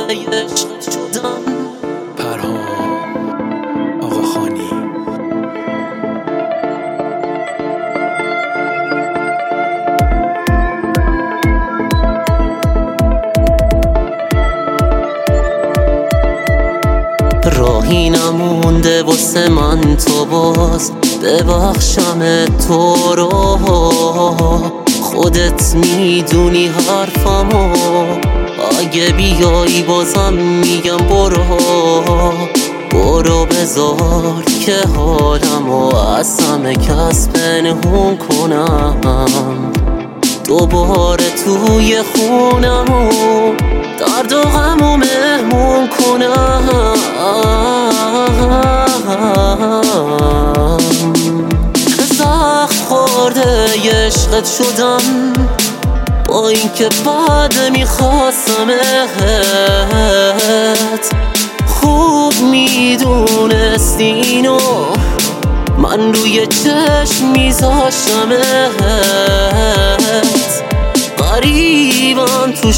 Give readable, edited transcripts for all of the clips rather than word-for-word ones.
عشق شدم. پرهام آقاخانی. راهی نمونده واسه من تو باز ببخشم تو رو، خودت میدونی حرفمو، اگه بیایی بازم میگم برو بذار که حالمو از همه کس پنهون کنم، دوباره توی خونمو درد و غمو مهمون کنم. زخم خورده عشقت شدم، با اینکه بعد میخواستمت، خوب میدونستی اینو، من روی چشم میذاشتمت. غریبم تو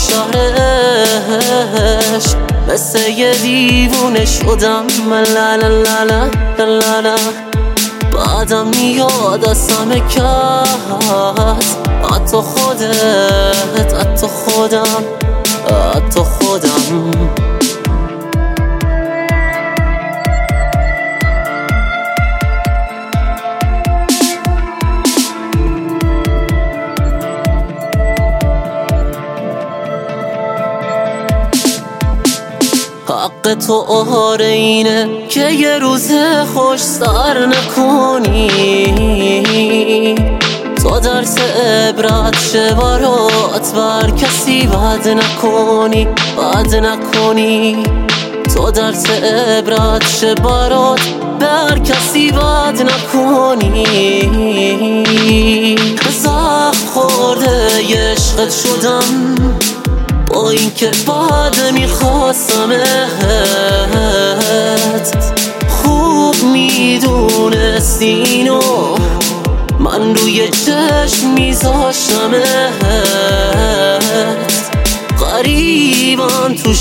شهرش، مثل یه دیوونه شدم. لا لا لا لا لا لا. بعدم میاد از همه کس، حتی خودت، حتی خودم، حتی خودم. حق تو آره اینه که یه روز خوش سر نکنی، تا درس عبرت شه برات، بر کسی بد نکنی، بد نکنی. تا درس عبرت شه برات، بر کسی بد نکنی. زخم خورده عشقت شدم، با اینکه بعد میخواستمت، خوب میدونستی اینو، من روی چشم میذاشتمت. غریبم تو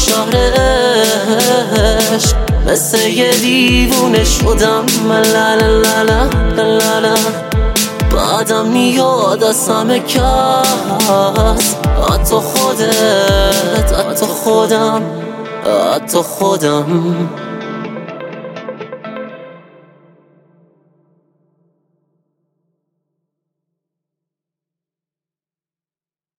شهرش، مثل یه دیوونه شدم. لا لا لا لا لا لا. بعدم میاد از همه کس، حتی خودت، حتی خودم، حتی خودم.